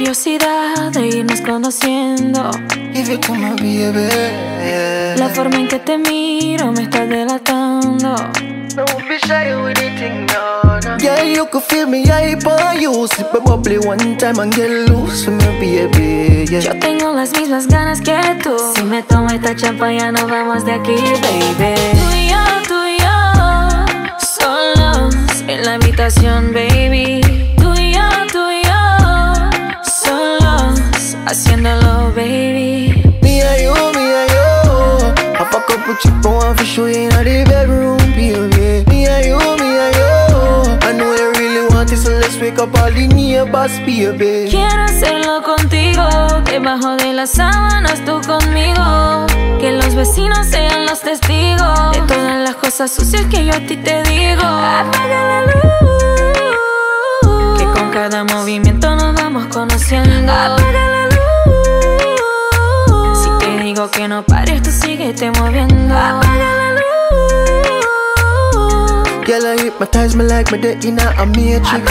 curiosidad de irnos conociendo. Give it to my baby. La forma en que te miro me está delatando. Don't be shy with the thing, no, no. Yeah, you could feel me hype on you. Sip a bubbly one time and get loose with me, baby, yeah. Yo tengo las mismas ganas que tú. Si me tomo esta champaña nos vamos de aquí, baby. Tú y yo, solos en la habitación, baby. Tú y yo, solos haciéndolo, baby. Me and you. Have a couple chicks, but one for sure in the bedroom, baby. Me and you. I know you really want it, so let's wake up all the neighbors, baby. Quiero hacerlo contigo, debajo de las sábanas tú conmigo. Que los vecinos sean los testigos de todas las cosas sucias que yo a ti te digo. Apaga la luz, que con cada movimiento nos vamos conociendo. Apaga la luz, si te digo que no pares, tú síguete moviendo. Apaga la luz. Girl, I hypnotize me like my dead in a matrix.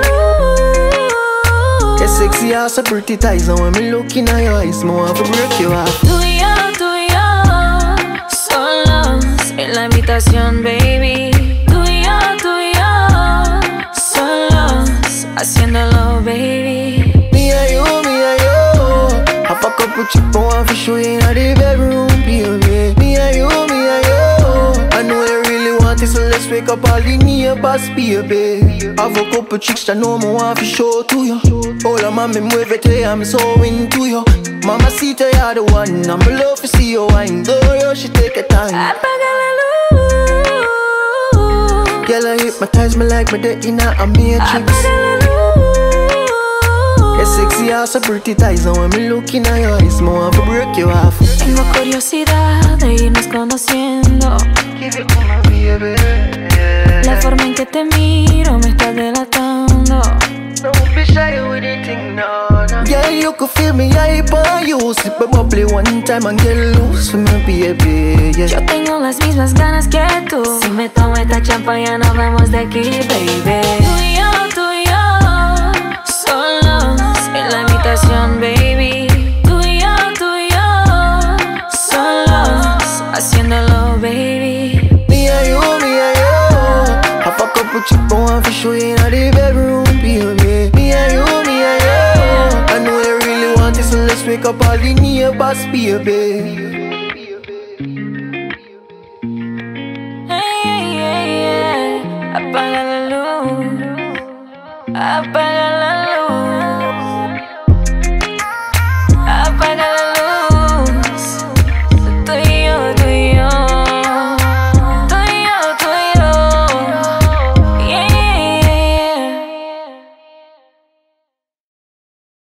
You're sexy as a pretty thighs, and when me look in your eyes, me want to break you off. Tú y yo, solos en la habitación, baby. Tú y yo, solos haciéndolo, baby. Me and you. Have a couple chicks, but one for sure in the bedroom, baby. Me and you. I know you really want it, so let's wake up all the neighbors, baby. Have a couple chicks that know me want to show to you. Hola mami, muévete, I'm so into you. Mamacita, you're the one, I'm in love to see you wine. Don't rush, you take your time. Apaga la luz. Girl, I hypnotize me like my dead in a matrix. Apaga la luz. You're sexy as a pretty thighs, and when me look in your eyes, me want to break you off. Tengo curiosidad de irnos conociendo. Give it to my baby. La forma en que te miro me está delatando. Don't be shy with the thing, no, no. Yeah, you could feel me hype on you. Sip a bubbly one time and get loose with me, baby, yeah. Yo tengo las mismas ganas que tú. Si me tomo esta champaña nos vamos de aquí, baby. Tú y yo, solos en la habitación, baby. Tú y yo, solos haciéndolo, baby. Me and you. Have a couple chicks, but one for sure in the bedroom, baby. Me and you. I know you really want it, so let's wake up all the neighbors, baby. Hey, apaga la luz, apaga